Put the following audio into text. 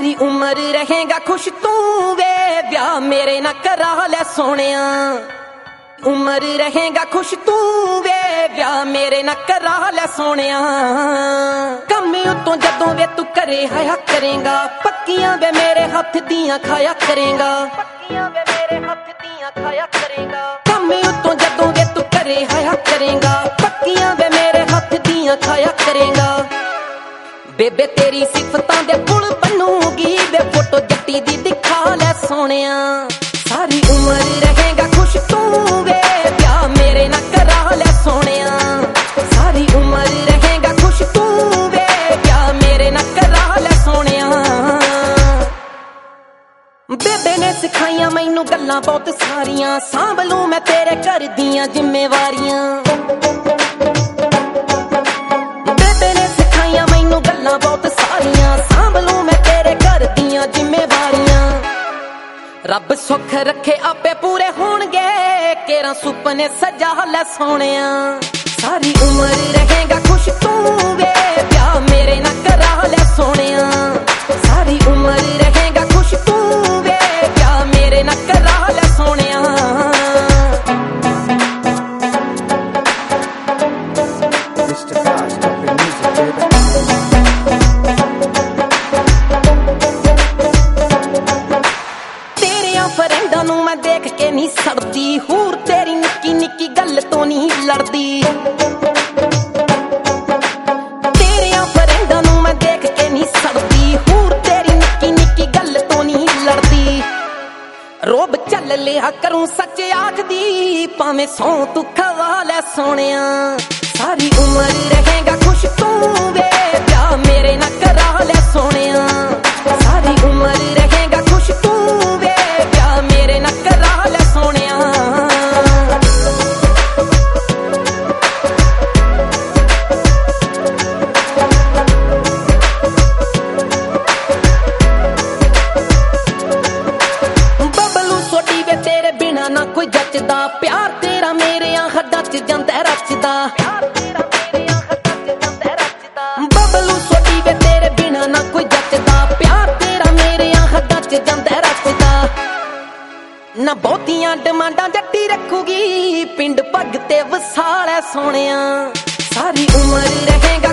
ਸਾਰੀ ਉਮਰ ਰਹੇਗਾ ਖੁਸ਼ ਤੂੰ ਵੇ ਵਿਆਹ ਮੇਰੇ ਨਾਲ ਕਰਾ ਲੈ ਸੋਹਣਿਆ। ਉਮਰ ਰਹੇਗਾ ਖੁਸ਼ ਤੂੰ ਵੇ ਵਿਆਹ ਮੇਰੇ ਨਾਲ ਕਰਾ ਲੈ ਸੋਹਣਿਆ। ਕੰਮ ਉਤੋਂ ਜਦੋਂ ਵੇ ਤੂੰ ਘਰੇ ਆਇਆ ਕਰੇਗਾ, ਪੱਕੀਆਂ ਵੇ ਮੇਰੇ ਹੱਥ ਦੀਆਂ ਖਾਇਆ ਕਰੇਗਾ। ਪੱਕੀਆਂ ਵੇ ਮੇਰੇ ਹੱਥ ਦੀਆਂ ਖਾਇਆ ਕਰੇਗਾ। ਕੰਮ ਉਤੋਂ ਜਦੋਂ ਵੇ ਤੂੰ ਘਰੇ ਆਇਆ ਕਰੇਗਾ, ਪੱਕੀਆਂ ਵੇ ਮੇਰੇ ਹੱਥ ਦੀਆਂ ਖਾਇਆ ਕਰੇਗਾ। ਬੇਬੇ ਤੇਰੀ ਸਿਫਤਾਂ ਦੇ ਪੁਲ ਬਣੂਗੀ ਵੇ ਫੋਟੋ ਜੱਟੀ ਦੀ ਦਿਖਾ ਲੈ ਸੋਹਣਿਆ। ਸਾਰੀ ਉਮਰ ਰਹੇਗਾ ਖੁਸ਼ ਤੂੰ ਵੇ ਵਿਆਹ ਮੇਰੇ ਨਾਲ ਕਰਾ ਲੈ ਸੋਹਣਿਆ। ਸਾਰੀ ਉਮਰ ਰਹੇਗਾ ਖੁਸ਼ ਤੂੰ ਵੇ ਵਿਆਹ ਮੇਰੇ ਨਾਲ ਕਰਾ ਲੈ ਸੋਹਣਿਆ। ਬੇਬੇ ਨੇ ਸਿਖਾਈਆਂ ਮੈਨੂੰ ਗੱਲਾਂ ਬਹੁਤ ਸਾਰੀਆਂ, ਸਾਂਭ ਲੂੰ ਮੈਂ ਤੇਰੇ ਘਰ ਦੀਆਂ ਜ਼ਿੰਮੇਵਾਰੀਆਂ। ਬੇਬੇ ਨੇ ਸਿਖਾਈਆਂ ਮੈਨੂੰ ਗੱਲਾਂ ਬਹੁਤ ਸਾਰੀਆਂ, ਸਾਂਭ ਲੂੰ ਮੈਂ ਤੇਰੇ ਘਰ ਦੀਆਂ ਜ਼ਿੰਮੇਵਾਰੀਆਂ। ਰੱਬ ਸੁੱਖ ਰੱਖੇ ਆਪੇ ਪੂਰੇ ਹੋਣਗੇ, ਕੇਰਾਂ ਸੁਪਨੇ ਸਜਾ ਲੈ ਸੋਹਣਿਆ। ਸਾਰੀ ਉਮਰ ਰਹੇਗਾ ਖੁਸ਼ ਤੂੰ ਵੇ ਵਿਆਹ ਮੇਰੇ ਨਾਲ ਕਰਾ ਲੈ ਸੋਹਣਿਆ। ਸਾਰੀ ਉਮਰ ਰਹੇਗਾ ਖੁਸ਼ ਤੂੰ ਵੇ ਵਿਆਹ ਮੇਰੇ ਨਾਲ ਕਰਾ ਲੈ ਸੋਹਣਿਆ। ਫਰੈਂਡਾਂ ਨੂੰ ਮੈਂ ਦੇਖ ਕੇ ਨਹੀਂ ਸੜਦੀ, ਹੂਰ ਤੇਰੀ ਨਿੱਕੀ ਨਿੱਕੀ ਗੱਲ ਤੋਂ ਨਹੀਂ ਲੜਦੀ। ਤੇਰੀਆਂ ਫਰੈਂਡਾਂ ਨੂੰ ਮੈਂ ਦੇਖ ਕੇ ਨਹੀਂ ਸੜਦੀ, ਹੂਰ ਤੇਰੀ ਨਿੱਕੀ ਨਿੱਕੀ ਗੱਲ ਤੋਂ ਨਹੀਂ ਲੜਦੀ। ਰੋਬ ਚੱਲ ਲਿਆ ਕਰੂੰ ਸੱਚ ਆਖਦੀ, ਭਾਵੇਂ ਸੌਂ ਤੂੰ ਖਵਾ ਲੈ ਸੋਹਣਿਆ। ਸਾਰੀ ਉਮਰ ਰਹੇਗਾ ਖੁਸ਼ ਤੂੰ ਵੇ ਵਿਆਹ ਮੇਰੇ ਨਾਲ ਕਰਾ ਲੈ ਸੋਹਣਿਆ। ਸਾਰੀ ਉਮਰ ਰਹੇਗਾ ਖੁਸ਼ ਤੂੰ ਵੇ ਵਿਆਹ ਮੇਰੇ ਨਾਲ ਕਰਾ ਲੈ ਸੋਹਣਿਆ। ਬਬਲੂ ਸੋਢੀ ਵੇ ਤੇਰੇ ਬਿਨਾ ਨਾ ਕੋਈ ਜੱਚਦਾ, ਪਿਆਰ ਤੇਰਾ ਮੇਰਿਆਂ ਹੱਡਾਂ 'ਚ ਜਾਂਦਾ ਰਚਦਾ। ਬਬਲੂ ਸੋਢੀ ਵੇ ਤੇਰੇ ਬਿਨਾ ਨਾ ਕੋਈ ਜੱਚਦਾ, ਪਿਆਰ ਤੇਰਾ ਮੇਰਿਆਂ ਹੱਡਾਂ 'ਚ ਜਾਂਦਾ ਰਚਦਾ। ਨਾ ਬਹੁਤੀਆਂ ਡਿਮਾਂਡਾਂ ਜੱਟੀ ਰੱਖੂਗੀ, ਪਿੰਡ ਪੱਗ ਤੇ ਵਸਾ ਲੈ ਸੋਹਣਿਆ। ਸਾਰੀ ਉਮਰ ਰਹੇਗਾ